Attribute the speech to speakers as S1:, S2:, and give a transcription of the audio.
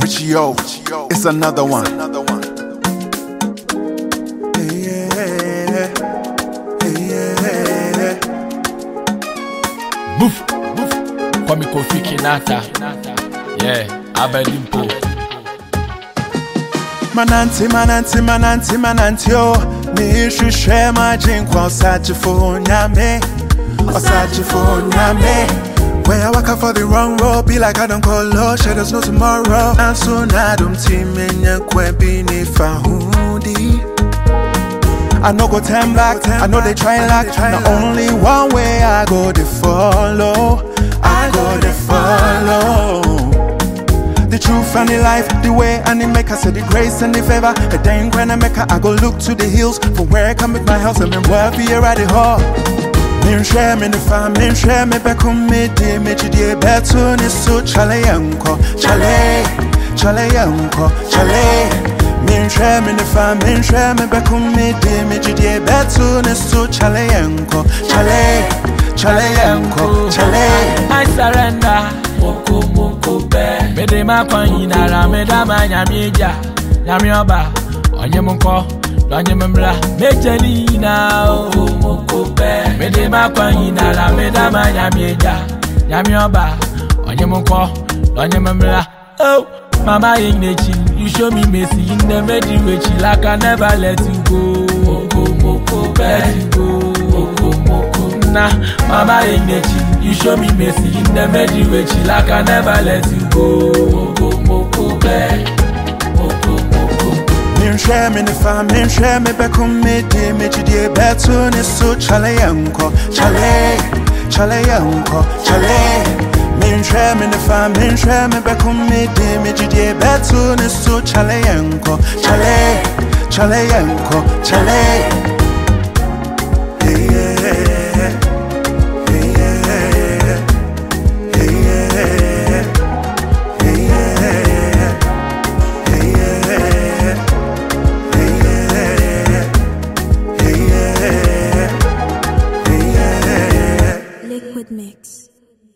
S1: Richie O, it's another one.
S2: Move. Kwame Kofi Kinata. Yeah, Abedimpo.
S1: Mananti yo. Me should share my drink while Sachifonia me. Or Sachifonia me. Where I walk out for the wrong road, be like I don't call Lord, sure there's no tomorrow. And soon I don't team in your kwebini fahundi. I know go time back, I know they try like. Not only one way I go to follow. The truth and the life, the way and the make I say the grace and the favor. A dang when I make I go look to the hills. From where I come with my house and me work be at the hall. Me share me the farm, me share me back on me day, me chidi better ni so chale yanko, chale. Me share me the farm, me share me back on me day, me chidi better ni so chale yanko, chale.
S2: I surrender. Moko be. Mede makwanyi na ra medama nyamieja. Nyamioba. Onyemunko. Lonyemembla. Mejelina. Moko be. Mede makwanyi na ra medama nyamieja. Nyamioba. Onyemunko. Lonyemembla. Oh, Mama Ignechi, you show me mercy in the mediwachi like I never let you go. Moko be. Let you go. Mama Ignechi, you show me mercy in the mediwachi like I never let you go. Moko be.
S1: Me share me the farm, me share me back on me day, me chidi better ni so chale yanko. Me share me the farm, me share me back on me day, me chidi better ni so chale yanko.